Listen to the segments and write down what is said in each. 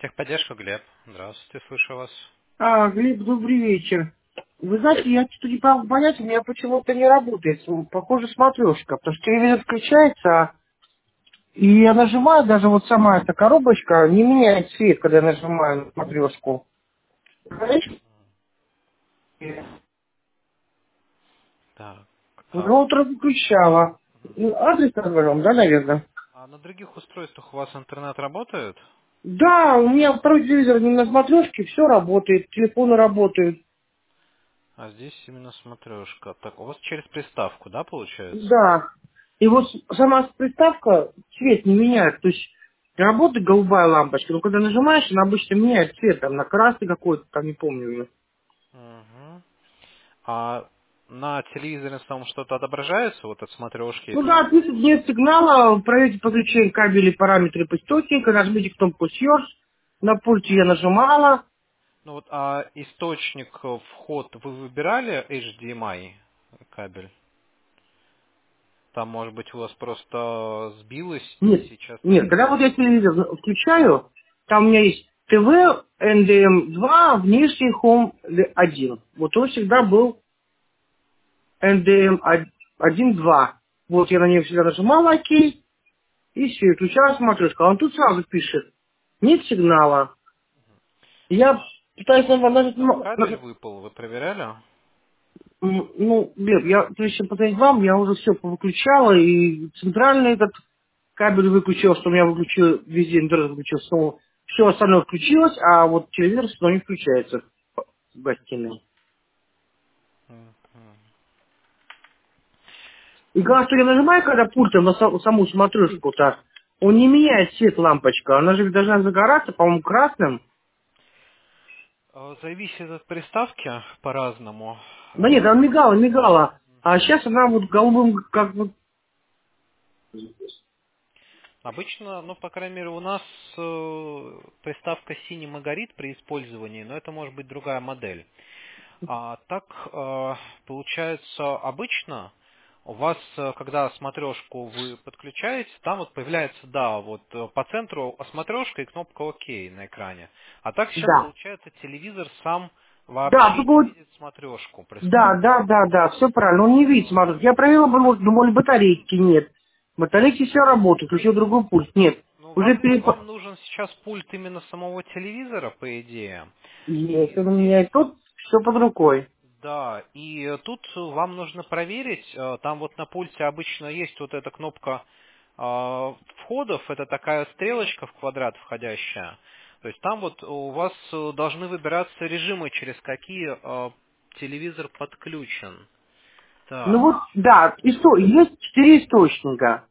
Техподдержка, Глеб. Здравствуйте, слышу вас. Глеб, добрый вечер. Вы знаете, я что-то не могу понять, у меня почему-то не работает. Похоже, смотрешка, потому что телевизор включается, и я нажимаю, даже вот сама эта коробочка не меняет цвет, когда я нажимаю на смотрешку. Знаешь? Так. Уже утро выключала. Ну, адрес назвал, да, наверное? А на других устройствах у вас интернет работает? Да, у меня второй телевизор не на смотрешке, все работает, телефоны работают. А здесь именно смотрешка. Так, у вас через приставку, да, получается? Да. И вот сама приставка цвет не меняет. То есть работает голубая лампочка, но когда нажимаешь, она обычно меняет цвет, там на красный какой-то, там не помню уже. Угу. А на телевизоре самом что-то отображается, вот от смотрешки, Ну если да, нажимать? пишет нет сигнала, проверьте подключение кабелей параметры источника, нажмите кнопку Search, на пульте я нажимала. Ну вот, а источник, вход, вы выбирали HDMI кабель? Там, может быть, у вас просто сбилось и Нет, сейчас нет, когда вот я телевизор включаю, там у меня есть ТВ, NDM2, внешний Home 1. Вот он всегда был NDM 1.2. Вот я на нее всегда нажимала ОК, и все, включала смотрешку. А он тут сразу пишет, нет сигнала. Я А, пытаюсь может быть, нажать, там кабель выпал, вы проверяли? ну, Глеб, я, то есть, позвонить вам, я уже все повыключала, и центральный этот кабель выключил, что у меня выключил, везде интернет выключил, все остальное включилось, а вот телевизор снова не включается в гостиной. Мгм. И главное, что я нажимаю, когда пультом на саму смотрешку-то, он не меняет цвет лампочка. Она же должна загораться, по-моему, красным. Зависит от приставки по-разному. Да нет, она мигала, мигала. А сейчас она вот голубым, как вот... Обычно, ну, по крайней мере, у нас приставка синим горит при использовании, но это может быть другая модель. А так, получается, обычно у вас, когда смотрешку вы подключаете, там вот появляется, да, вот по центру смотрешка и кнопка ОК на экране. А так сейчас, Да. получается, телевизор сам Да, вообще только не вот... видит смотрешку Да, приставки. да, да, да, все правильно. Он не видит, смотрит. Я проверила, думали, батарейки нет. Батарейки все работают, включил другой пульт. Нет. Ну, Уже вам нужен сейчас пульт именно самого телевизора, по идее. Есть, он у И меня и тут все под рукой. да, и тут вам нужно проверить, там вот на пульте обычно есть вот эта кнопка входов, это такая стрелочка в квадрат входящая. То есть там вот у вас должны выбираться режимы, через какие телевизор подключен. Ну Так, вот, да, есть 4 источника.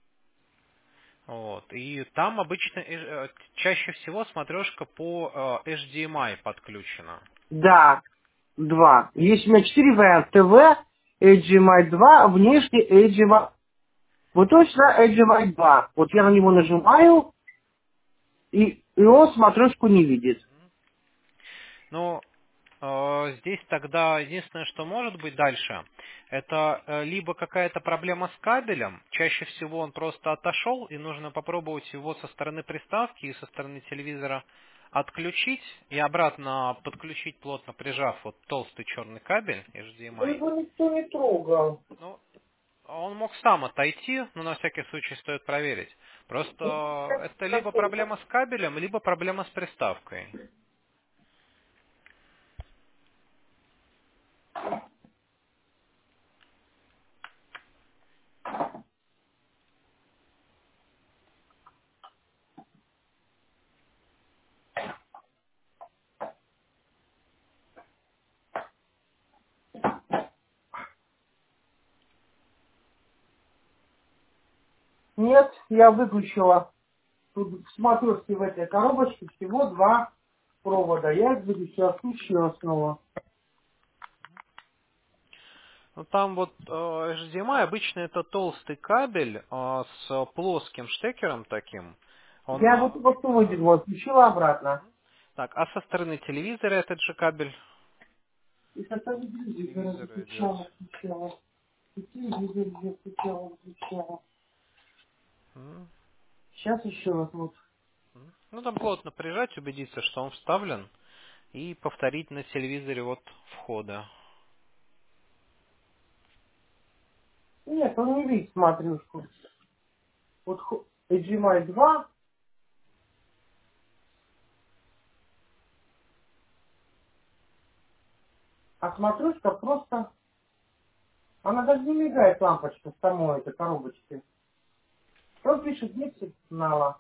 вот. И там обычно чаще всего смотрешка по HDMI подключена. Да, 2. Есть у меня 4 варианта. ТВ, HDMI 2, внешний HDMI. Вот точно HDMI 2. Вот я на него нажимаю, и он смотрешку не видит. Ну, здесь тогда единственное, что может быть дальше, это либо какая-то проблема с кабелем, чаще всего он просто отошел, и нужно попробовать его со стороны приставки и со стороны телевизора отключить и обратно подключить, плотно прижав вот толстый черный кабель Да HDMI. его никто не трогал. Ну, он мог сам отойти, но на всякий случай стоит проверить. Просто это либо проблема с кабелем, либо проблема с приставкой. Нет, я выключила. Тут в смотрешке в этой коробочке всего 2 провода. Я их выключила, включила снова. Ну, там вот HDMI обычно это толстый кабель с плоским штекером таким. Он, Я вот его что выдернула, включила обратно. так, а со стороны телевизора этот же кабель И составить к телевизора телевизору идет. выключала, включала. И телевизор я включала, включала. М, Сейчас еще раз вот. м. Ну, там плотно прижать, убедиться, что он вставлен, и повторить на телевизоре от входа. Нет, он не видит смотрюшку. Вот HDMI 2, а смотрюшка просто... Она даже не мигает, лампочка, в самой этой коробочке. Он пишет нет сигнала.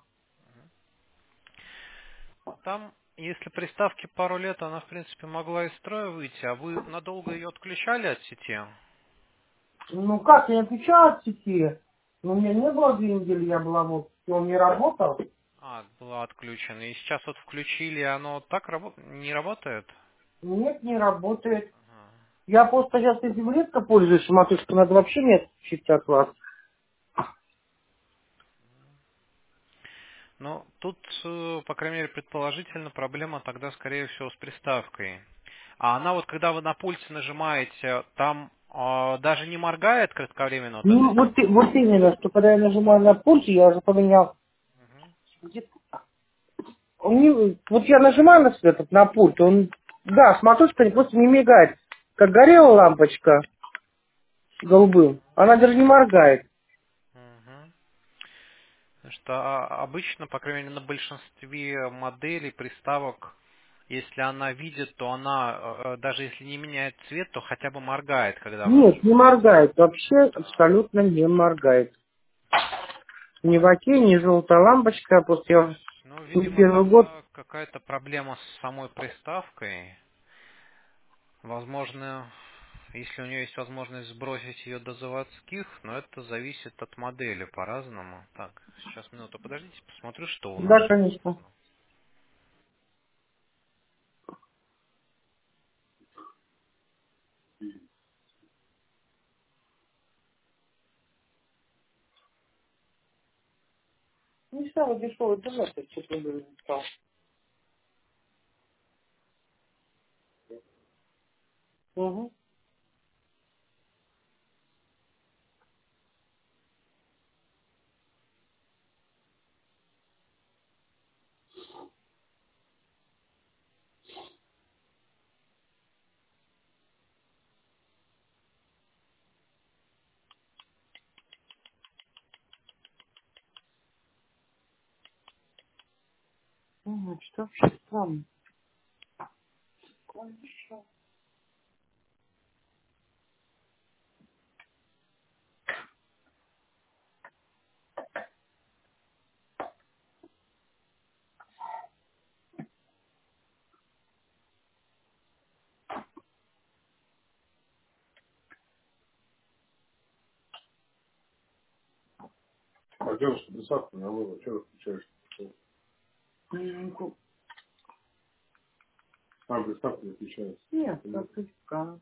Там, если приставке пару лет, она, в принципе, могла из строя выйти, а вы надолго ее отключали от сети? Ну как, я отвечаю от сети. Но у меня не было 2 недели, я была в отпуске, он не работал. Была отключена. И сейчас вот включили, оно так не работает? Нет, не работает. Ага. Я просто сейчас этим редко пользуюсь, матушка, надо вообще не отключить от вас. Ну, тут, по крайней мере, предположительно, проблема тогда, скорее всего, с приставкой. А она вот, когда вы на пульте нажимаете, там даже не моргает кратковременно, вот Ну, это вот, синее? вот именно, что когда я нажимаю на пульт, я уже поменял. Мгм. Вот я нажимаю на этот, на пульт, он, да, смотрушка просто не мигает. Как горела лампочка голубым, она даже не моргает. Мгм. Потому что обычно, по крайней мере, на большинстве моделей, приставок, если она видит, то она, даже если не меняет цвет, то хотя бы моргает, когда вы Нет, не нажимаете. моргает, вообще Да. абсолютно не моргает. Ни в оке, ни желтая лампочка, просто То я есть, ну, не видимо, первый год. тогда какая-то проблема с самой приставкой. Возможно, если у нее есть возможность сбросить ее до заводских, но это зависит от модели по-разному. Так, сейчас минуту, подождите, посмотрю, что у нас Да, конечно. написано. Не самый дешевый интернет, я честно говоря, не стал. Угу. Что вообще странно? А девушка присадка на вывод, что ты включаешь? А, приставка не включается. Нет, отключка.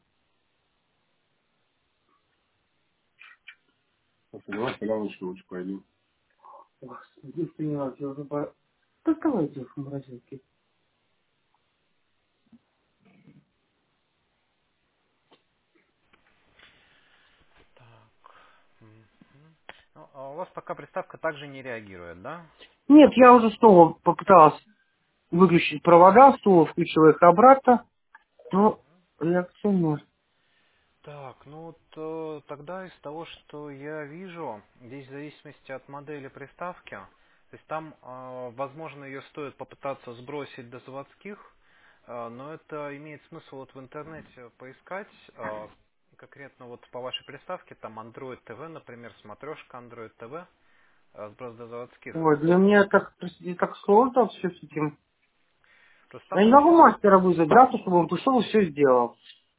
Давай когда лучше пойдем. Господи, ты не надо, я уже доставайте их в морозилке. Так. Мгм. Ну, а у вас пока приставка также не реагирует, да? Нет, я уже снова попыталась выключить провода, снова включила их обратно, но реакции нет. Так, ну вот тогда из того, что я вижу, здесь в зависимости от модели приставки, то есть там, возможно, ее стоит попытаться сбросить до заводских, но это имеет смысл вот в интернете поискать, конкретно вот по вашей приставке, там Android TV, например, смотрешка Android TV, сброс до заводских. Ой, для меня так сложно все с этим. Просто Я там не могу получается. мастера вызвать завтра, чтобы он пришел и все сделал.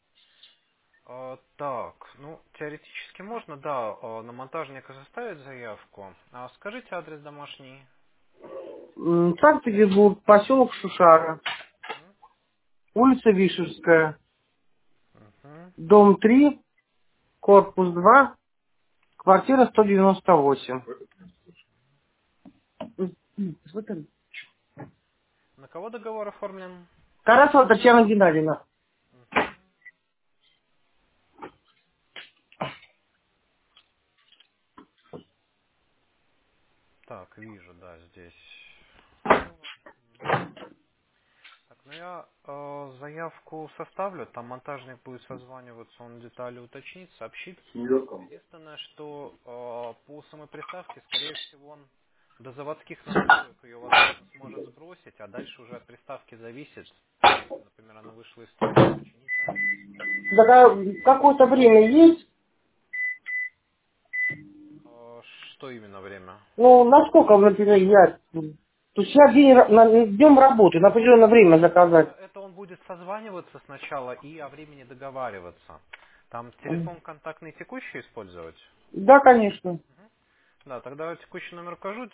Так, ну, теоретически можно, да, на монтажника составить заявку. А скажите адрес домашний. Санкт-Петербург, поселок Шушара, улица Вишерская, Мгм. дом 3, корпус 2, квартира 198. Вот он. На кого договор оформлен? Тарасова Татьяна Геннадьевна. Так, вижу, да, здесь. Ну, я заявку составлю, там монтажник будет созваниваться, он детали уточнит, сообщит. Единственное, что по самой приставке, скорее всего, он до заводских настроек ее, возможно, сможет сбросить, а дальше уже от приставки зависит. Если, например, она вышла из строя, то починить она не сможет. Да, какое-то время есть? Что именно время? Ну, насколько, например, я... То есть я днем работы, на определенное время заказать. Это он будет созваниваться сначала и о времени договариваться. Там телефон контактный текущий использовать? Да, конечно. Да, тогда текущий номер укажу,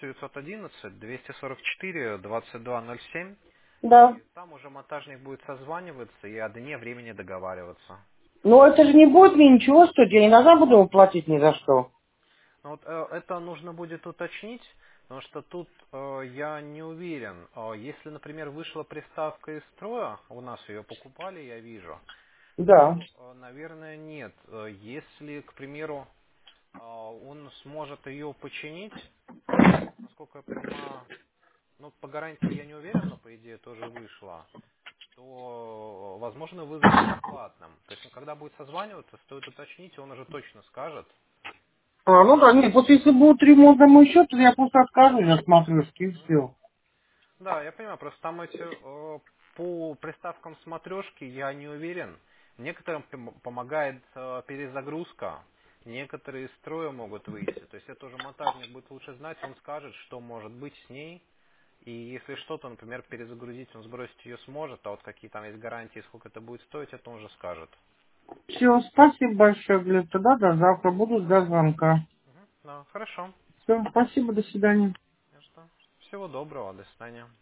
911-244-2207. Да. И там уже монтажник будет созваниваться и о дне времени договариваться. Но это же не будет мне ничего стоить, я не должна буду ему платить ни за что. Но вот это нужно будет уточнить, потому что тут я не уверен. Если, например, вышла приставка из строя, у нас ее покупали, я вижу, Да. то, наверное, нет. Если, к примеру, он сможет ее починить, то, насколько я понимаю, ну, по гарантии я не уверен, но по идее тоже вышла, то, возможно, вызов бесплатным. То есть, когда будет созваниваться, стоит уточнить, и он уже точно скажет. Ну да, нет, вот если будет ремонт на мой счет, то я просто откажусь от смотрешки и все. Да, я понимаю, просто там эти по приставкам смотрешки я не уверен. Некоторым помогает перезагрузка, некоторые из строя могут выйти. То есть это уже монтажник будет лучше знать, он скажет, что может быть с ней. И если что-то, например, перезагрузить, он сбросить ее сможет, а вот какие там есть гарантии, сколько это будет стоить, это он уже скажет. Все, спасибо большое, Глеб. Тогда до завтра буду ждать звонка. Да, хорошо. Все, спасибо, до свидания. Всего доброго, до свидания.